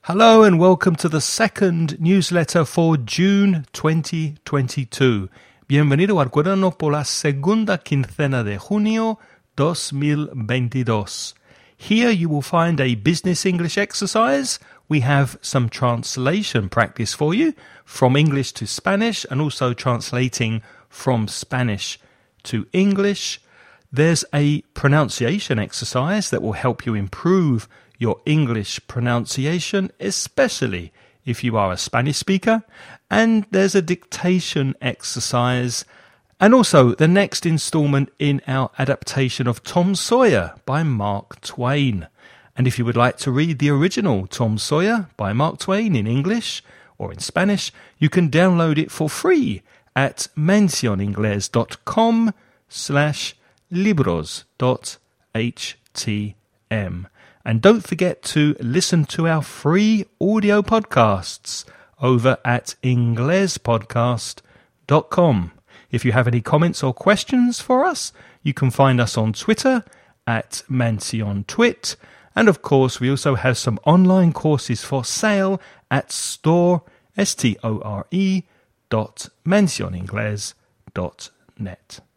Hello and welcome to the second newsletter for June 2022. Bienvenido al cuaderno por la segunda quincena de junio 2022. Here you will find a business English exercise. We have some translation practice for you from English to Spanish and also translating from Spanish to English. There's a pronunciation exercise that will help you improve your English pronunciation, especially if you are a Spanish speaker. And there's a dictation exercise. And also the next installment in our adaptation of Tom Sawyer by Mark Twain. And if you would like to read the original Tom Sawyer by Mark Twain in English or in Spanish, you can download it for free at mencioningles.com/libros.htm. And don't forget to listen to our free audio podcasts over at inglespodcast.com. If you have any comments or questions for us, you can find us on Twitter at MansionTwit. And of course, we also have some online courses for sale at store.mencioningles.net.